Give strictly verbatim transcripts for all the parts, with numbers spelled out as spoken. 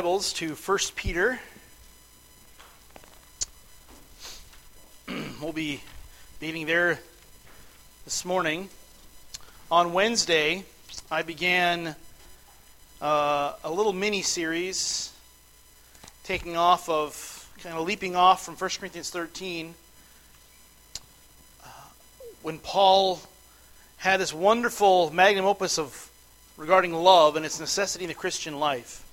Bibles to First Peter. We'll be beginning there this morning. On Wednesday, I began uh, a little mini-series taking off of, kind of leaping off from First Corinthians thirteen, uh, when Paul had this wonderful magnum opus of regarding love and its necessity in the Christian life.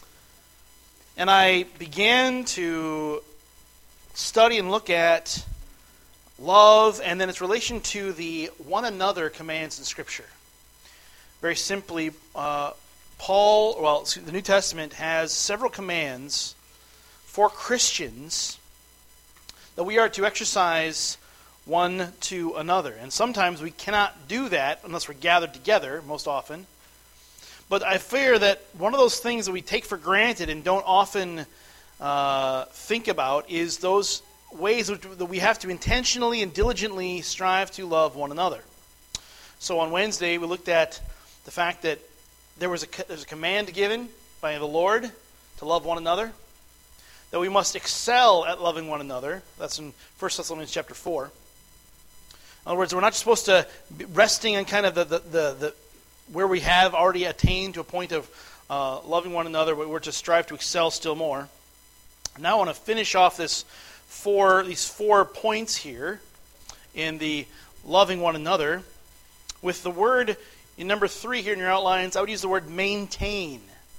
And I began to study and look at love and then its relation to the one another commands in Scripture. Very simply, uh, Paul, well, the New Testament has several commands for Christians that we are to exercise one to another. And sometimes we cannot do that unless we're gathered together, most often. But I fear that one of those things that we take for granted and don't often uh, think about is those ways that we have to intentionally and diligently strive to love one another. So on Wednesday, we looked at the fact that there was a, there's a command given by the Lord to love one another, that we must excel at loving one another. That's in First Thessalonians chapter four. In other words, we're not supposed to be resting on kind of the, the, the, the where we have already attained to a point of uh, loving one another, but we're to strive to excel still more. Now I want to finish off this four, these four points here in the loving one another with the word in number three here in your outlines. I would use the word maintain.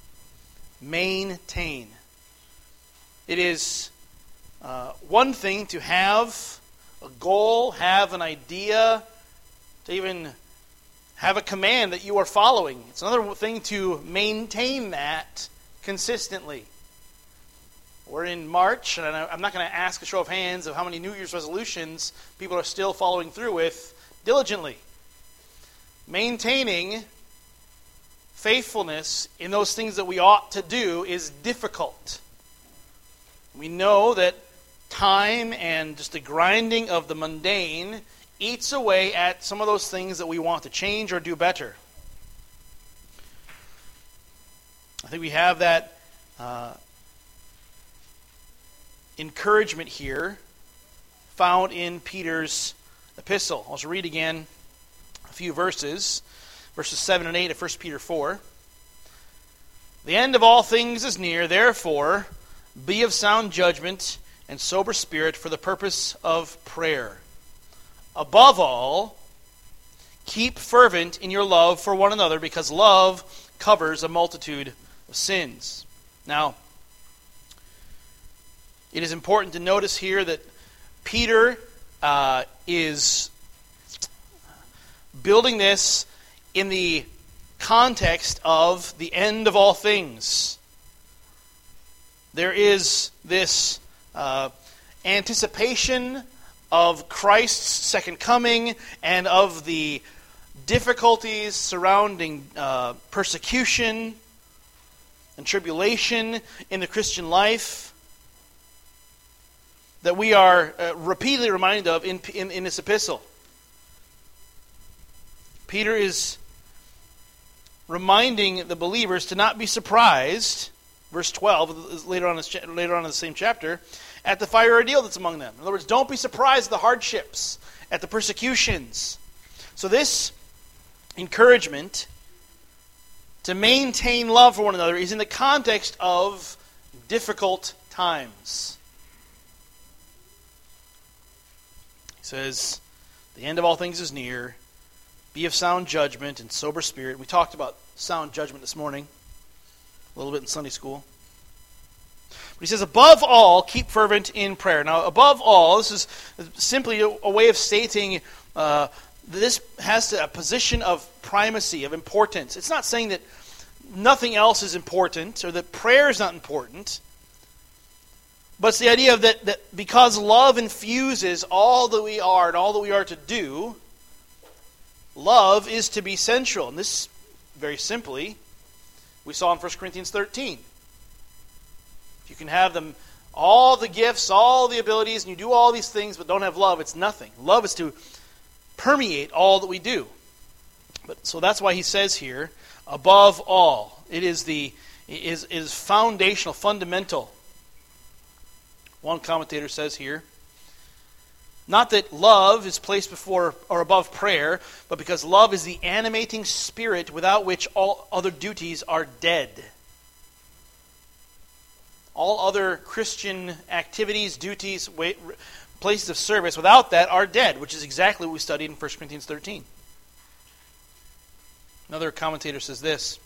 Maintain. It is uh, one thing to have a goal, have an idea, to even have a command that you are following. It's another thing to maintain that consistently. We're in March, and I'm not going to ask a show of hands of how many New Year's resolutions people are still following through with diligently. Maintaining faithfulness in those things that we ought to do is difficult. We know that time and just the grinding of the mundane eats away at some of those things that we want to change or do better. I think we have that uh, encouragement here found in Peter's epistle. I'll just read again a few verses, verses seven and eight of First Peter four. The end of all things is near, therefore be of sound judgment and sober spirit for the purpose of prayer. Above all, keep fervent in your love for one another, because love covers a multitude of sins. Now, it is important to notice here that Peter uh, is building this in the context of the end of all things. There is this uh, anticipation of Christ's second coming and of the difficulties surrounding uh, persecution and tribulation in the Christian life that we are uh, repeatedly reminded of in, in, in this epistle. Peter is reminding the believers to not be surprised, verse twelve, later on, later on in the same chapter, at the fiery ordeal that's among them. In other words, don't be surprised at the hardships, at the persecutions. So this encouragement to maintain love for one another is in the context of difficult times. He says, the end of all things is near. Be of sound judgment and sober spirit. We talked about sound judgment this morning, a little bit in Sunday school. But he says, above all, keep fervent in prayer. Now, above all, this is simply a, a way of stating uh, this has to, a position of primacy, of importance. It's not saying that nothing else is important or that prayer is not important. But it's the idea of that, that because love infuses all that we are and all that we are to do, love is to be central. And this, very simply, we saw in First Corinthians thirteen. If you can have them, all the gifts, all the abilities, and you do all these things but don't have love, it's nothing. Love is to permeate all that we do. But so that's why he says here, above all. It is the is, is foundational, fundamental. One commentator says here, not that love is placed before or above prayer, but because love is the animating spirit without which all other duties are dead. All other Christian activities, duties, places of service, without that are dead, which is exactly what we studied in First Corinthians thirteen. Another commentator says this.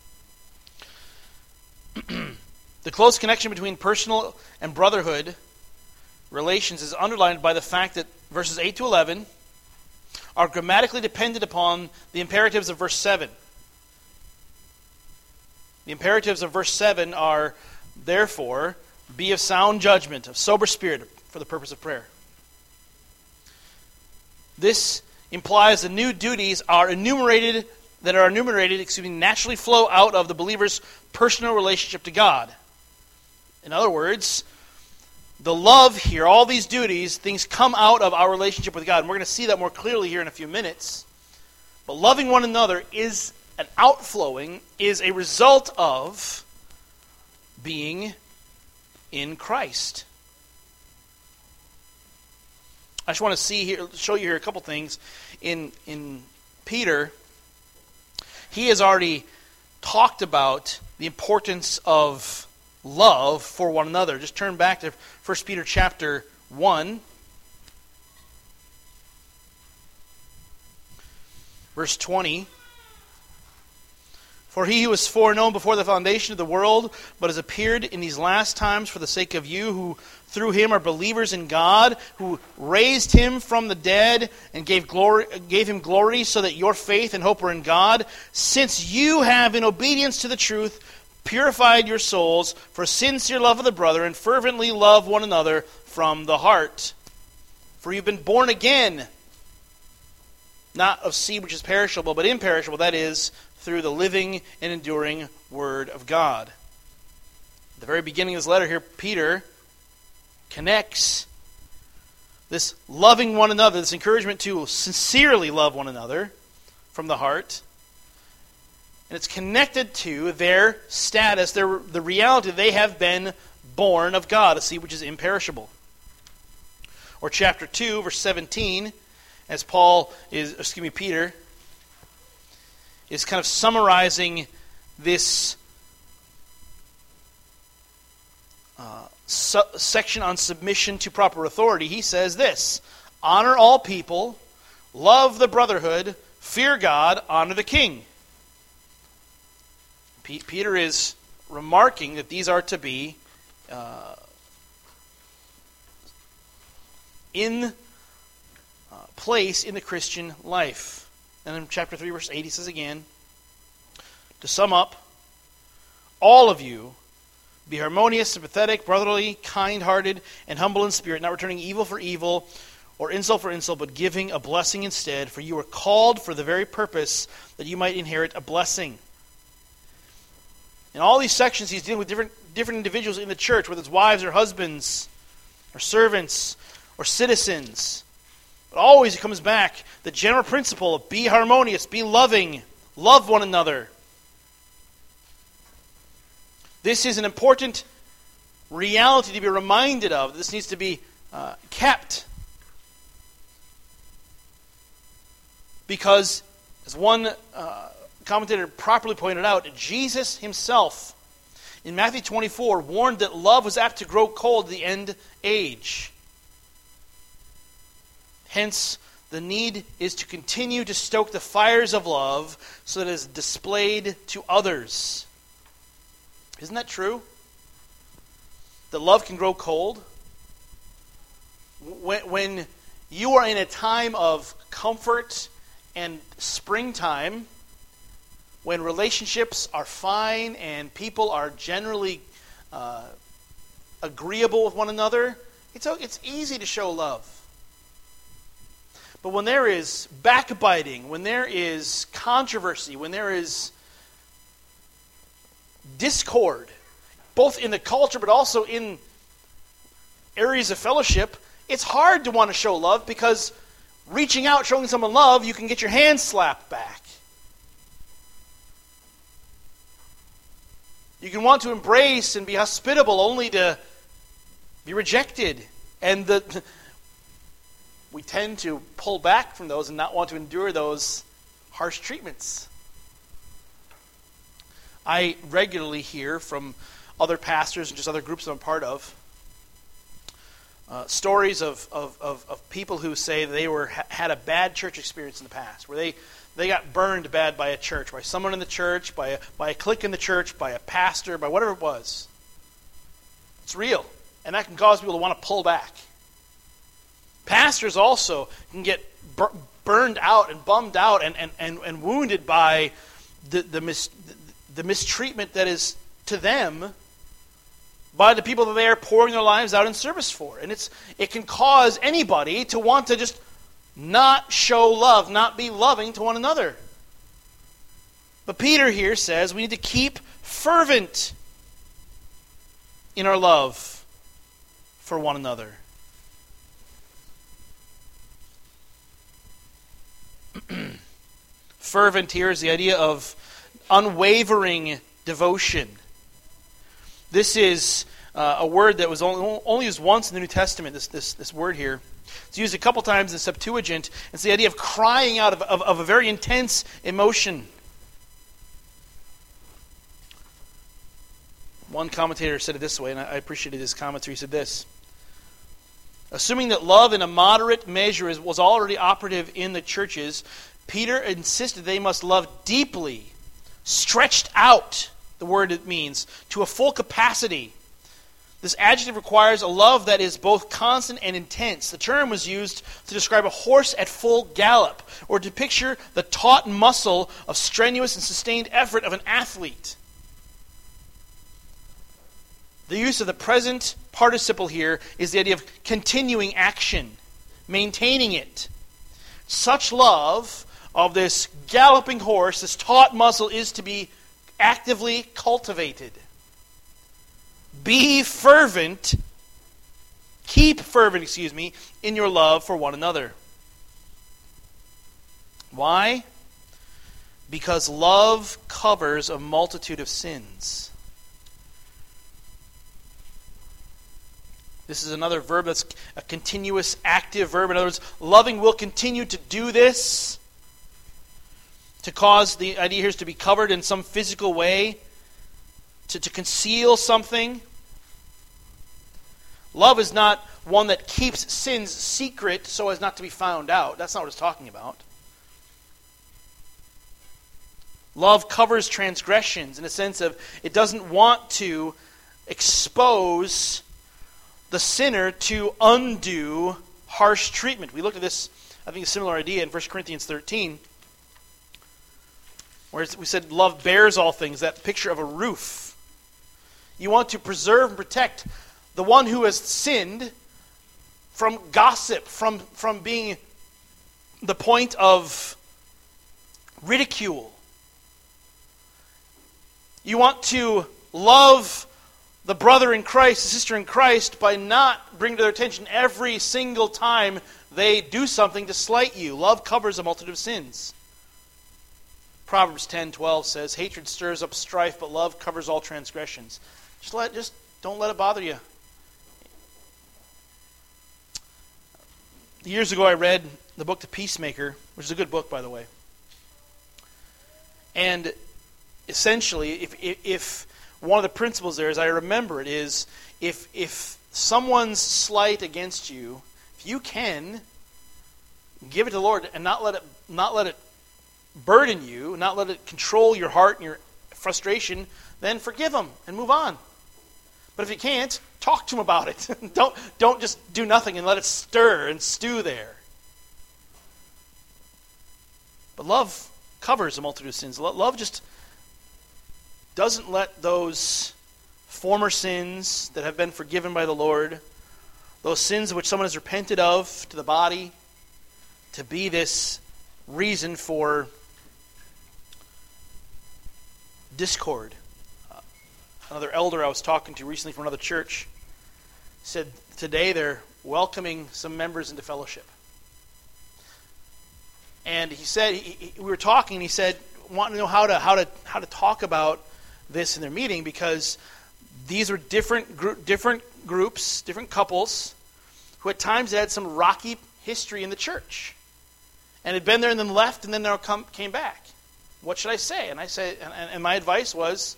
The close connection between personal and brotherhood relations is underlined by the fact that verses eight to eleven are grammatically dependent upon the imperatives of verse seven. The imperatives of verse seven are, therefore, be of sound judgment, of sober spirit, for the purpose of prayer. This implies the new duties are enumerated, that are enumerated, excuse me, naturally flow out of the believer's personal relationship to God. In other words, the love here, all these duties, things come out of our relationship with God. And we're going to see that more clearly here in a few minutes. But loving one another is an outflowing, is a result of being in Christ. I just want to see here, show you here a couple things. In, in Peter, he has already talked about the importance of love for one another. Just turn back to First Peter chapter one. Verse twenty. For he who was foreknown before the foundation of the world, but has appeared in these last times for the sake of you, who through him are believers in God, who raised him from the dead and gave glory, gave him glory, so that your faith and hope are in God, since you have, in obedience to the truth, purified your souls for sincere love of the brother, and fervently love one another from the heart. For you've been born again, not of seed which is perishable, but imperishable, that is, through the living and enduring Word of God. At the very beginning of this letter here, Peter connects this loving one another, this encouragement to sincerely love one another from the heart, and it's connected to their status, their the reality that they have been born of God, a seed which is imperishable. Or chapter two, verse seventeen, as Paul is, excuse me, Peter is kind of summarizing this uh, su- section on submission to proper authority. He says this: honor all people, love the brotherhood, fear God, honor the king. P- Peter is remarking that these are to be uh, in uh, place in the Christian life. And in chapter three, verse eight, he says again, to sum up, all of you be harmonious, sympathetic, brotherly, kind-hearted, and humble in spirit, not returning evil for evil or insult for insult, but giving a blessing instead, for you are called for the very purpose that you might inherit a blessing. In all these sections, he's dealing with different, different individuals in the church, whether it's wives or husbands, or servants, or citizens. But always it comes back, the general principle of be harmonious, be loving, love one another. This is an important reality to be reminded of. This needs to be uh, kept. Because, as one uh, commentator properly pointed out, Jesus himself, in Matthew twenty-four, warned that love was apt to grow cold at the end age. Hence, the need is to continue to stoke the fires of love so that it is displayed to others. Isn't that true? That love can grow cold? When, when you are in a time of comfort and springtime, when relationships are fine and people are generally uh, agreeable with one another, it's, it's easy to show love. But when there is backbiting, when there is controversy, when there is discord, both in the culture but also in areas of fellowship, it's hard to want to show love because reaching out, showing someone love, you can get your hand slapped back. You can want to embrace and be hospitable only to be rejected. And the, we tend to pull back from those and not want to endure those harsh treatments. I regularly hear from other pastors and just other groups I'm part of uh, stories of, of, of, of people who say they were had a bad church experience in the past, where they They got burned bad by a church, by someone in the church, by a, by a clique in the church, by a pastor, by whatever it was. It's real. And that can cause people to want to pull back. Pastors also can get bur- burned out and bummed out and, and, and, and wounded by the, the, mis, the mistreatment that is to them by the people that they are pouring their lives out in service for. And it's it can cause anybody to want to just not show love, not be loving to one another. But Peter here says we need to keep fervent in our love for one another. Fervent here is the idea of unwavering devotion. This is uh, a word that was only, only used once in the New Testament, this, this, this word here. It's used a couple times in the Septuagint. It's the idea of crying out of, of, of a very intense emotion. One commentator said it this way, and I appreciated his commentary. He said this: assuming that love in a moderate measure is, was already operative in the churches, Peter insisted they must love deeply, stretched out, the word it means, to a full capacity. This adjective requires a love that is both constant and intense. The term was used to describe a horse at full gallop, or to picture the taut muscle of strenuous and sustained effort of an athlete. The use of the present participle here is the idea of continuing action, maintaining it. Such love of this galloping horse, this taut muscle, is to be actively cultivated. Be fervent, keep fervent, excuse me, in your love for one another. Why? Because love covers a multitude of sins. This is another verb that's a continuous active verb. In other words, loving will continue to do this, to cause the idea here is to be covered in some physical way, to, to conceal something. Love is not one that keeps sins secret so as not to be found out. That's not what it's talking about. Love covers transgressions in a sense of it doesn't want to expose the sinner to undue harsh treatment. We looked at this, I think, a similar idea in First Corinthians thirteen, where we said love bears all things, that picture of a roof. You want to preserve and protect the one who has sinned from gossip, from, from being the point of ridicule. You want to love the brother in Christ, the sister in Christ, by not bringing to their attention every single time they do something to slight you. Love covers a multitude of sins. Proverbs ten twelve says, hatred stirs up strife, but love covers all transgressions. Just let, just don't let it bother you. Years ago I read the book The Peacemaker, which is a good book, by the way. And essentially, if, if, if one of the principles there, as I remember it, is if if someone's slight against you, if you can, give it to the Lord and not let it not let it burden you, not let it control your heart and your frustration, then forgive them and move on. But if you can't, talk to them about it. don't don't just do nothing and let it stir and stew there. But love covers a multitude of sins. Love just doesn't let those former sins that have been forgiven by the Lord, those sins which someone has repented of to the body, to be this reason for discord. Uh, another elder I was talking to recently from another church said today they're welcoming some members into fellowship. And he said, he, he, we were talking, and he said, wanting to know how to how to how to talk about this in their meeting because these were different gr- different groups, different couples, who at times had some rocky history in the church. And had been there and then left and then they come, came back. What should I say? And I say, and, and my advice was,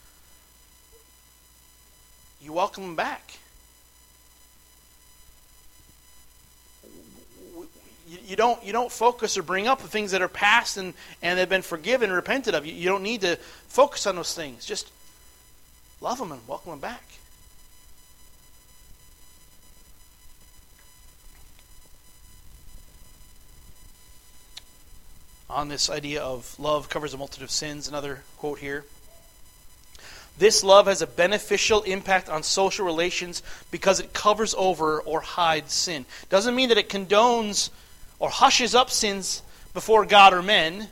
you welcome them back. You, you don't you don't focus or bring up the things that are past and, and have been forgiven and repented of. You, you don't need to focus on those things. Just love them and welcome them back. On this idea of love covers a multitude of sins, another quote here. This love has a beneficial impact on social relations because it covers over or hides sin. Doesn't mean that it condones or hushes up sins before God or men.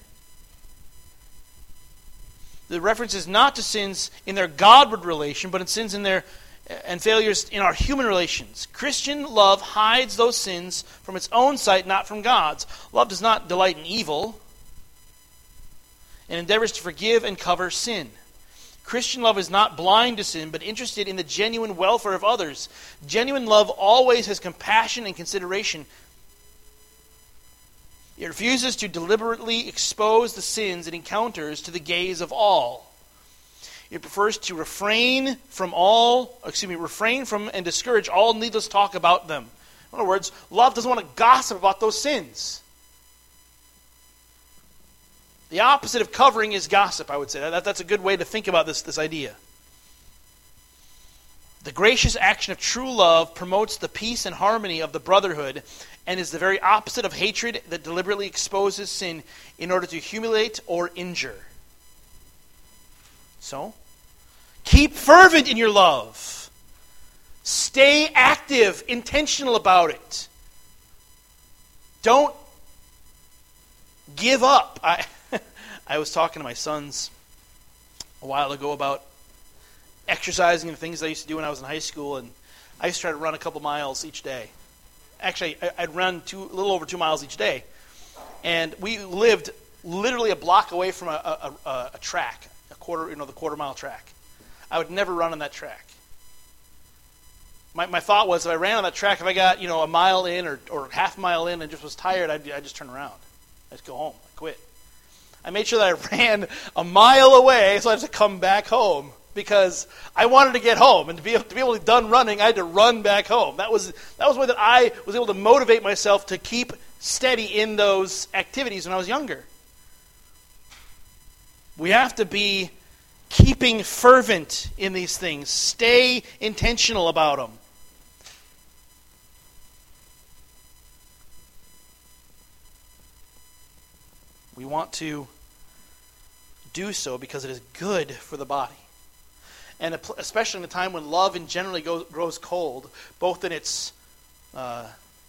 The reference is not to sins in their Godward relation, but in sins in their and failures in our human relations. Christian love hides those sins from its own sight, not from God's. Love does not delight in evil and endeavors to forgive and cover sin. Christian love is not blind to sin, but interested in the genuine welfare of others. Genuine love always has compassion and consideration. It refuses to deliberately expose the sins it encounters to the gaze of all. It prefers to refrain from all, excuse me, refrain from and discourage all needless talk about them. In other words, love doesn't want to gossip about those sins. The opposite of covering is gossip, I would say. That, that's a good way to think about this, this idea. The gracious action of true love promotes the peace and harmony of the brotherhood and is the very opposite of hatred that deliberately exposes sin in order to humiliate or injure. So, keep fervent in your love. Stay active, intentional about it. Don't give up. I... I was talking to my sons a while ago about exercising and things I used to do when I was in high school, and I used to try to run a couple miles each day. Actually, I'd run two, a little over two miles each day, and we lived literally a block away from a, a, a, a track, a quarter, you know, the quarter mile track. I would never run on that track. My my thought was if I ran on that track, if I got you know a mile in or, or half a mile in and just was tired, I'd, I'd just turn around. I'd just go home. I'd quit. I made sure that I ran a mile away so I had to come back home because I wanted to get home. And to be, to be able to be done running, I had to run back home. That was that was the way that I was able to motivate myself to keep steady in those activities when I was younger. We have to be keeping fervent in these things. Stay intentional about them. We want to do so because it is good for the body. And especially in a time when love in generally goes, grows cold, both in its uh,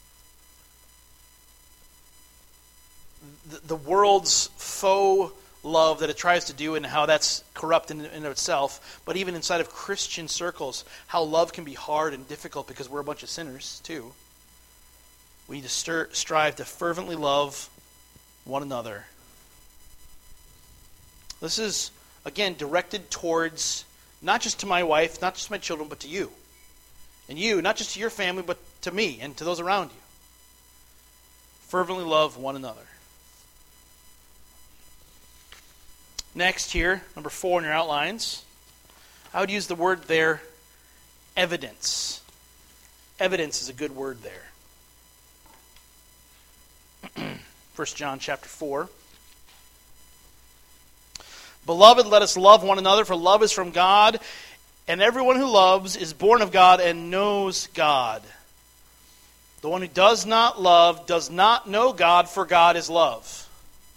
the, the world's faux love that it tries to do and how that's corrupt in and of itself, but even inside of Christian circles, how love can be hard and difficult because we're a bunch of sinners too. We need to stir, strive to fervently love one another. This is, again, directed towards, not just to my wife, not just to my children, but to you. And you, not just to your family, but to me and to those around you. Fervently love one another. Next here, number four in your outlines, I would use the word there, evidence. Evidence is a good word there. First John chapter four. Beloved, let us love one another, for love is from God, and everyone who loves is born of God and knows God. The one who does not love does not know God, for God is love.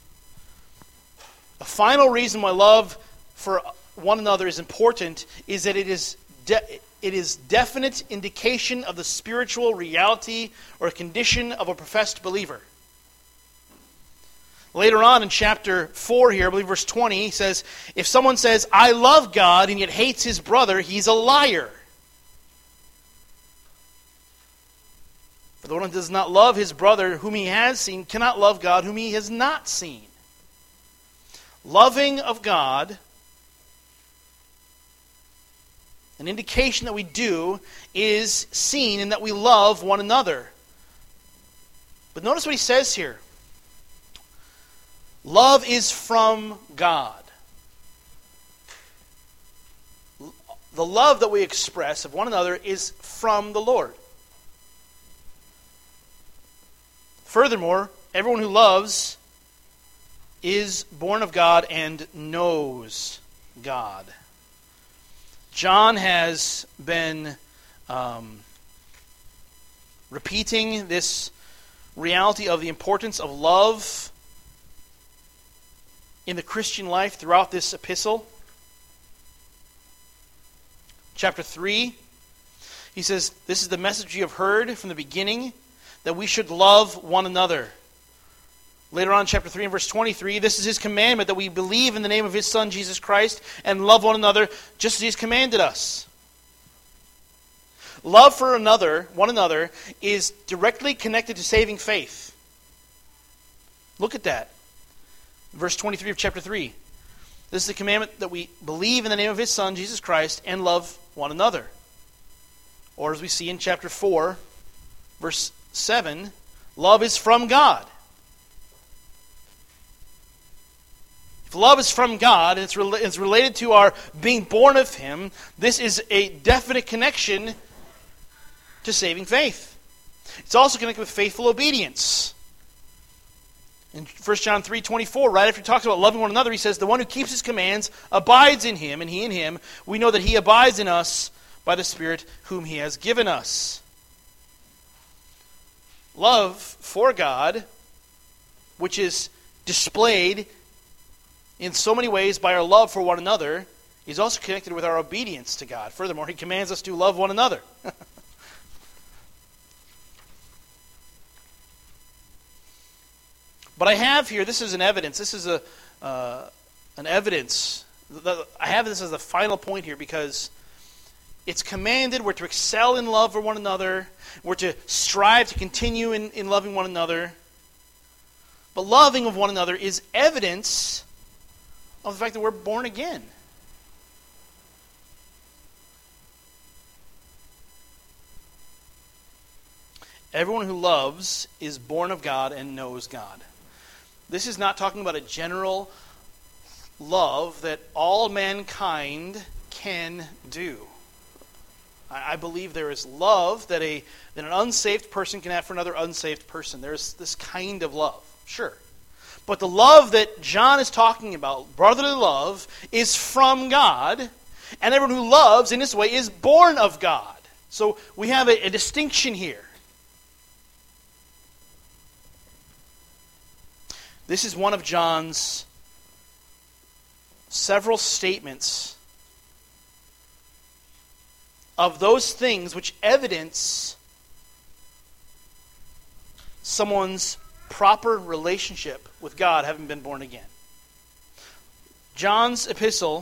The final reason why love for one another is important is that it is de- it is definite indication of the spiritual reality or condition of a professed believer. Later on in chapter four here, I believe verse twenty, he says, if someone says, I love God, and yet hates his brother, he's a liar. For the one who does not love his brother whom he has seen cannot love God whom he has not seen. Loving of God An indication that we do is seen in that we love one another. But notice what he says here. Love is from God. The love that we express of one another is from the Lord. Furthermore, everyone who loves is born of God and knows God. John has been um, repeating this reality of the importance of love in the Christian life throughout this epistle. Chapter three, he says, "This is the message you have heard from the beginning, that we should love one another." Later on, chapter three and verse twenty-three, "This is his commandment, that we believe in the name of his Son, Jesus Christ, and love one another just as he has commanded us." Love for another, one another, is directly connected to saving faith. Look at that. Verse twenty-three of chapter three. "This is the commandment, that we believe in the name of his Son, Jesus Christ, and love one another." Or as we see in chapter four, verse seven, love is from God. If love is from God, and it's, re- it's related to our being born of him, this is a definite connection to saving faith. It's also connected with faithful obedience. In First John three twenty-four, right after he talks about loving one another, he says, "The one who keeps his commands abides in him, and he in him. We know that he abides in us by the Spirit whom he has given us." Love for God, which is displayed in so many ways by our love for one another, is also connected with our obedience to God. Furthermore, he commands us to love one another. But I have here, this is an evidence, this is a uh, an evidence. I have this as the final point here because it's commanded, we're to excel in love for one another, we're to strive to continue in, in loving one another. But loving of one another is evidence of the fact that we're born again. Everyone who loves is born of God and knows God. This is not talking about a general love that all mankind can do. I, I believe there is love that a that an unsaved person can have for another unsaved person. There's this kind of love, sure. But the love that John is talking about, brotherly love, is from God, and everyone who loves in this way is born of God. So we have a, a distinction here. This is one of John's several statements of those things which evidence someone's proper relationship with God having been born again. John's epistle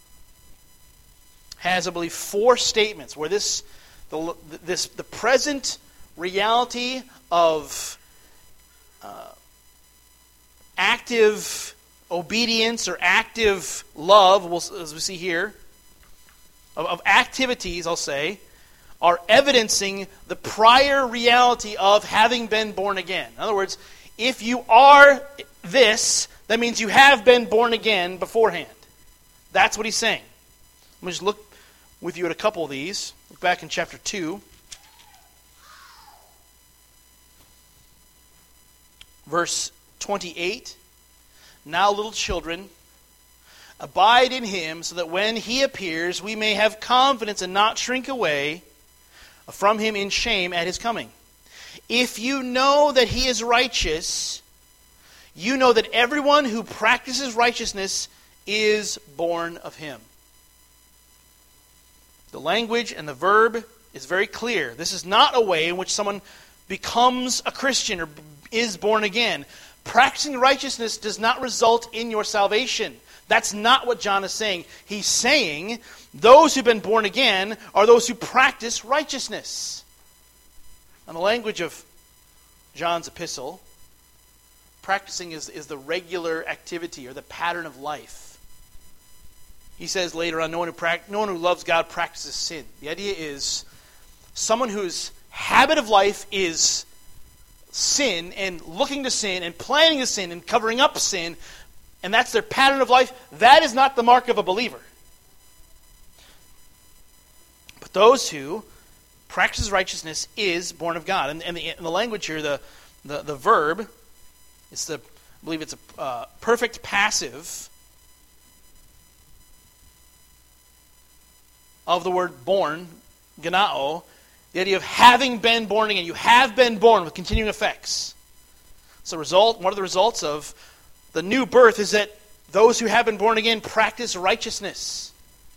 has, I believe, four statements where this the this the present reality of uh, active obedience or active love, as we see here, of, of activities, I'll say, are evidencing the prior reality of having been born again. In other words, if you are this, that means you have been born again beforehand. That's what he's saying. Let me just look with you at a couple of these. Look back in chapter two. Verse twenty-eight. "Now, little children, abide in him, so that when he appears, we may have confidence and not shrink away from him in shame at his coming. If you know that he is righteous, you know that everyone who practices righteousness is born of him." The language and the verb is very clear. This is not a way in which someone becomes a Christian or is born again. Practicing righteousness does not result in your salvation. That's not what John is saying. He's saying those who've been born again are those who practice righteousness. In the language of John's epistle, practicing is, is the regular activity or the pattern of life. he says later on, no one who, pra- no one who loves God practices sin. The idea is someone whose habit of life is sin and looking to sin and planning to sin and covering up sin, and that's their pattern of life, that is not the mark of a believer. But those who practice righteousness is born of God. And, and, the, and the language here, the, the, the verb, it's the, I believe it's a uh, perfect passive of the word born, genao, the idea of having been born again. You have been born with continuing effects. So result, one of the results of the new birth is that those who have been born again practice righteousness.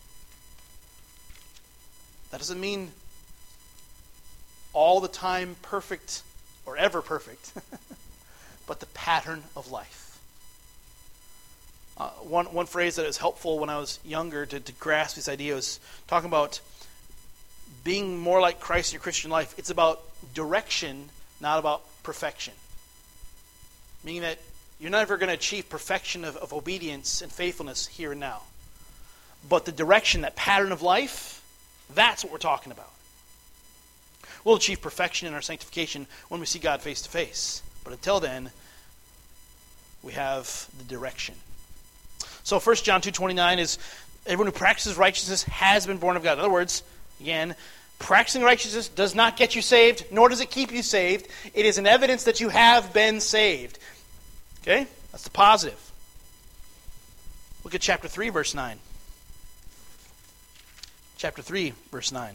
That doesn't mean all the time perfect or ever perfect, but the pattern of life. Uh, one one phrase that is helpful when I was younger to, to grasp this idea is talking about being more like Christ in your Christian life. It's about direction, not about perfection. Meaning that you're never going to achieve perfection of, of obedience and faithfulness here and now. But the direction, that pattern of life, that's what we're talking about. We'll achieve perfection in our sanctification when we see God face to face. But until then, we have the direction. So First John two twenty-nine is, everyone who practices righteousness has been born of God. In other words, again, practicing righteousness does not get you saved, nor does it keep you saved. It is an evidence that you have been saved. Okay? That's the positive. Look at chapter three, verse nine. Chapter three, verse nine.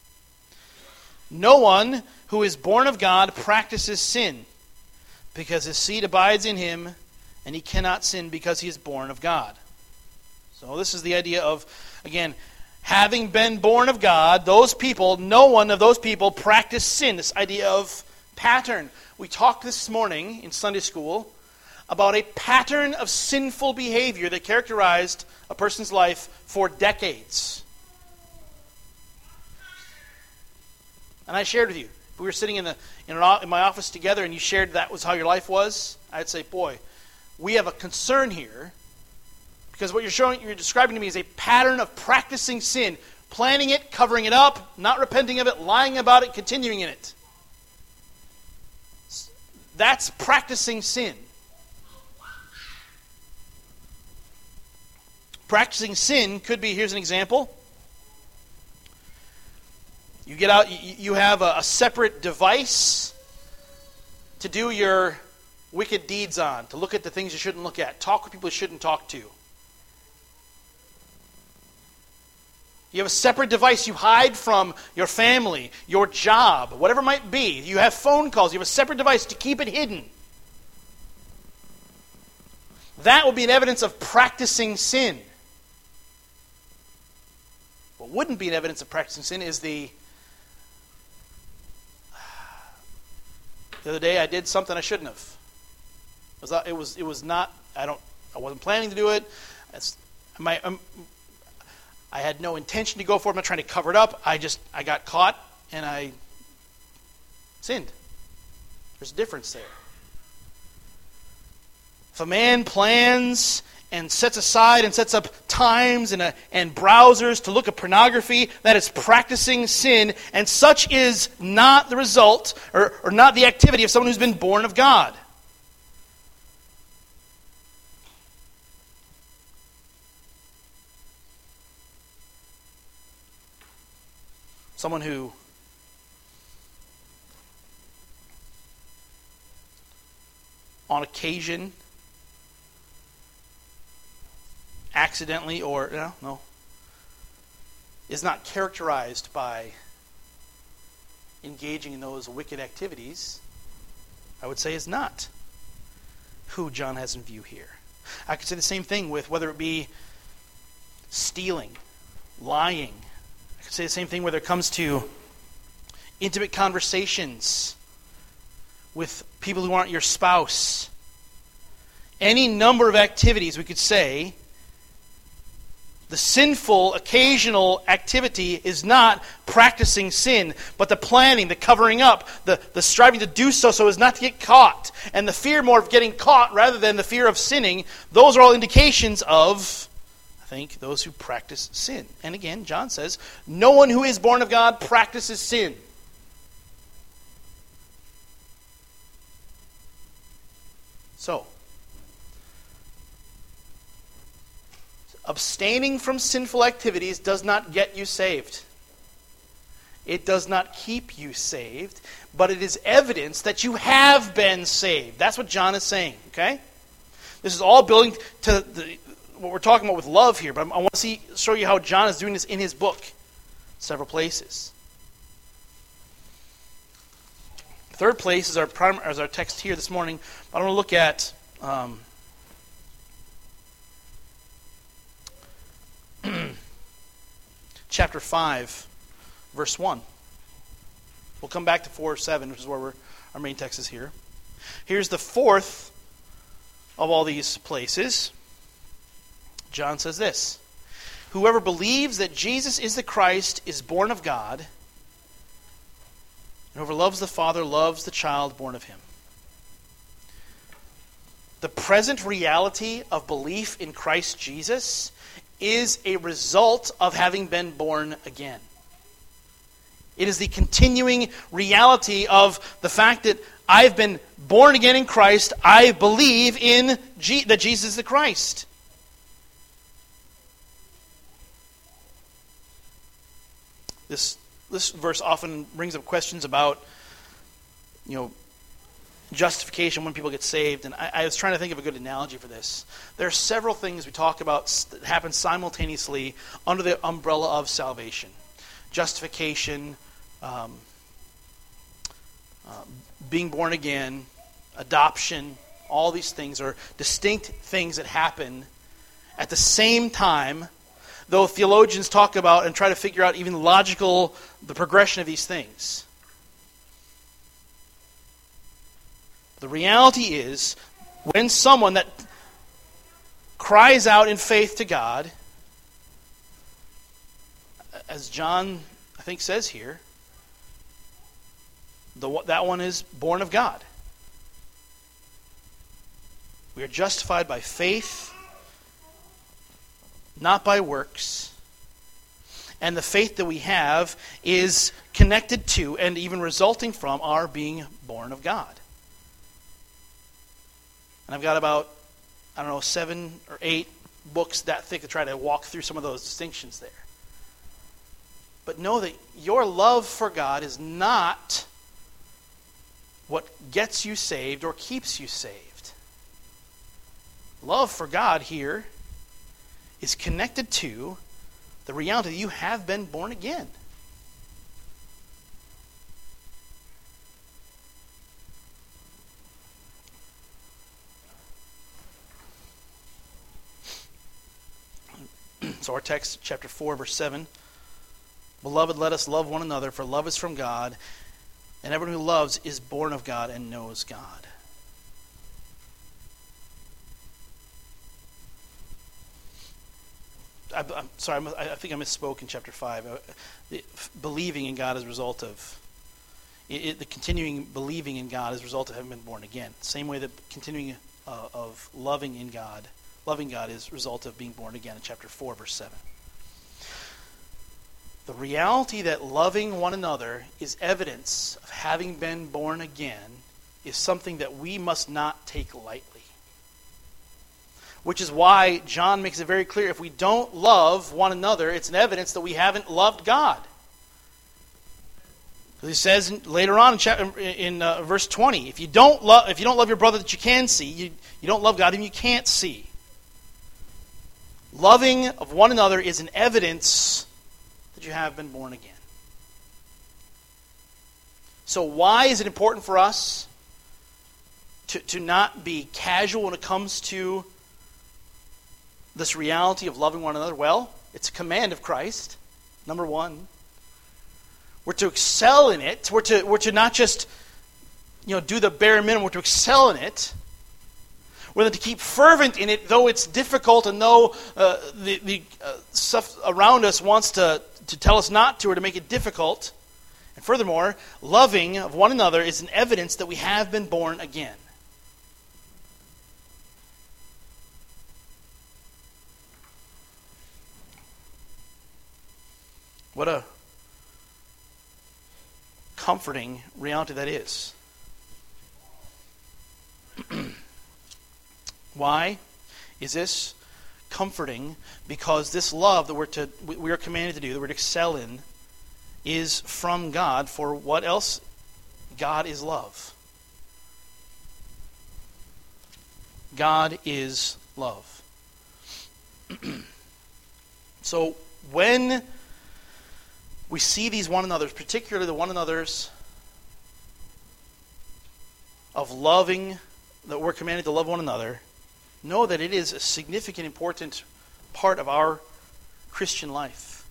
No one who is born of God practices sin, because his seed abides in him, and he cannot sin because he is born of God. So this is the idea of, again, having been born of God, those people, no one of those people practice sin. This idea of pattern. We talked this morning in Sunday school about a pattern of sinful behavior that characterized a person's life for decades. And I shared with you, if we were sitting in the in, an, in my office together and you shared that was how your life was, I'd say, boy, we have a concern here, because what you're showing, you're describing to me is a pattern of practicing sin, planning it, covering it up, not repenting of it, lying about it, continuing in it. That's practicing sin. Practicing sin could be, here's an example. You get out, you, you have a, a separate device to do your wicked deeds on, to look at the things you shouldn't look at, talk with people you shouldn't talk to. You have a separate device you hide from your family, your job, whatever it might be. You have phone calls. You have a separate device to keep it hidden. That would be an evidence of practicing sin. What wouldn't be an evidence of practicing sin is the... The other day I did something I shouldn't have. It was, it was, it was not, I don't, I wasn't planning to do it. It's, my, um, I had no intention to go for it. I'm not trying to cover it up. I just, I got caught and I sinned. There's a difference there. If a man plans and sets aside and sets up times and, uh, and browsers to look at pornography, that is practicing sin, and such is not the result or, or not the activity of someone who's been born of God. Someone who on occasion, accidentally or, no, no, is not characterized by engaging in those wicked activities, I would say is not who John has in view here. I could say the same thing with whether it be stealing, lying. I could say the same thing whether it comes to intimate conversations with people who aren't your spouse. Any number of activities, we could say, the sinful, occasional activity is not practicing sin, but the planning, the covering up, the, the striving to do so so as not to get caught, and the fear more of getting caught rather than the fear of sinning, those are all indications of think, those who practice sin. And again, John says, no one who is born of God practices sin. So, abstaining from sinful activities does not get you saved. It does not keep you saved, but it is evidence that you have been saved. That's what John is saying, okay? This is all building to the, what we're talking about with love here, but I want to see, show you how John is doing this in his book, several places. Third place is our prim- is our text here this morning. I want to look at um, chapter five, verse one. We'll come back to four or seven, which is where we're, our main text is here. Here's the fourth of all these places. John says this: whoever believes that Jesus is the Christ is born of God, and whoever loves the Father loves the child born of him. The present reality of belief in Christ Jesus is a result of having been born again. It is the continuing reality of the fact that I've been born again in Christ. I believe in G- that Jesus is the Christ. This This verse often brings up questions about, you know, justification when people get saved. And I, I was trying to think of a good analogy for this. There are several things we talk about that happen simultaneously under the umbrella of salvation. Justification, um, uh, being born again, adoption, all these things are distinct things that happen at the same time, though theologians talk about and try to figure out even logical, the progression of these things. The reality is, when someone that cries out in faith to God, as John, I think, says here, the, that one is born of God. We are justified by faith, not by works. And the faith that we have is connected to and even resulting from our being born of God. And I've got about, I don't know, seven or eight books that thick to try to walk through some of those distinctions there. But know that your love for God is not what gets you saved or keeps you saved. Love for God here is connected to the reality that you have been born again. So our text, chapter four, verse seven. Beloved, let us love one another, for love is from God, and everyone who loves is born of God and knows God. I, I'm sorry, I think I misspoke in chapter five. The, believing in God as a result of, it, it, the continuing believing in God as a result of having been born again. Same way that continuing uh, of loving in God, loving God is a result of being born again in chapter four, verse seven. The reality that loving one another is evidence of having been born again is something that we must not take lightly. Which is why John makes it very clear, if we don't love one another, it's an evidence that we haven't loved God. He says in, later on in, chapter, in uh, verse twenty, if you don't love, if you don't love your brother that you can see, you, you don't love God whom you can't see. Loving of one another is an evidence that you have been born again. So why is it important for us to, to not be casual when it comes to this reality of loving one another? Well, it's a command of Christ, number one. We're to excel in it. We're to, we're to not just, you know, do the bare minimum. We're to excel in it. We're to keep fervent in it, though it's difficult and though uh, the, the uh, stuff around us wants to, to tell us not to or to make it difficult. And furthermore, loving of one another is an evidence that we have been born again. What a comforting reality that is. Why is this comforting? Because this love that we're to we are commanded to do, that we're to excel in, is from God. For what else? God is love. God is love. So when we see these one another's, particularly the one another's of loving, that we're commanded to love one another, know that it is a significant, important part of our Christian life.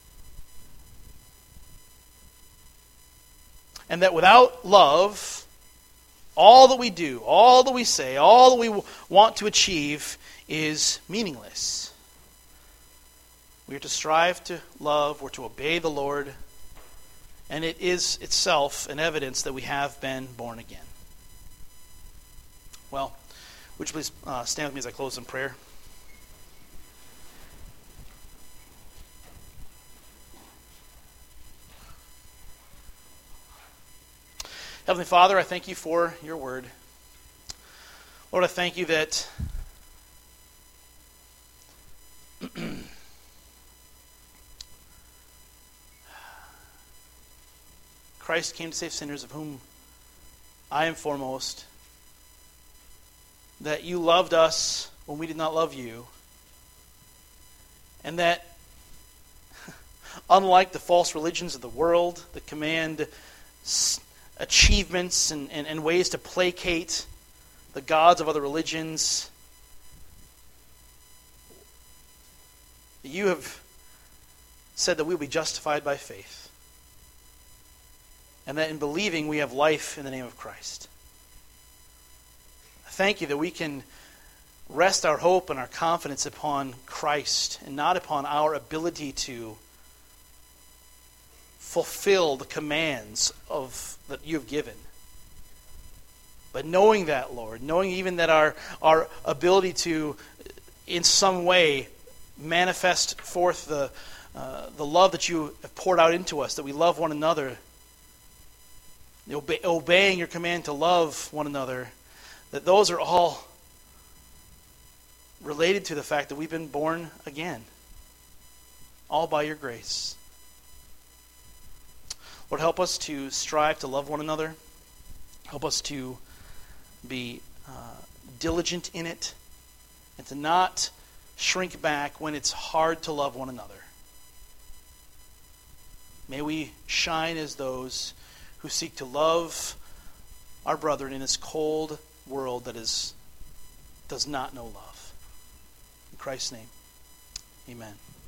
And that without love, all that we do, all that we say, all that we want to achieve is meaningless. We are to strive to love, we're to obey the Lord, and it is itself an evidence that we have been born again. Well, would you please uh, stand with me as I close in prayer? Heavenly Father, I thank you for your word. Lord, I thank you that Christ came to save sinners, of whom I am foremost. That you loved us when we did not love you. And that, unlike the false religions of the world that command achievements and, and, and ways to placate the gods of other religions, you have said that we will be justified by faith. And that in believing we have life in the name of Christ. Thank you that we can rest our hope and our confidence upon Christ and not upon our ability to fulfill the commands of that you have given. But knowing that, Lord, knowing even that our, our ability to, in some way, manifest forth the, uh, the love that you have poured out into us, that we love one another, obe- obeying your command to love one another, that those are all related to the fact that we've been born again. All by your grace. Lord, help us to strive to love one another. Help us to be uh, diligent in it and to not shrink back when it's hard to love one another. May we shine as those who seek to love our brethren in this cold world that is does not know love. In Christ's name, amen.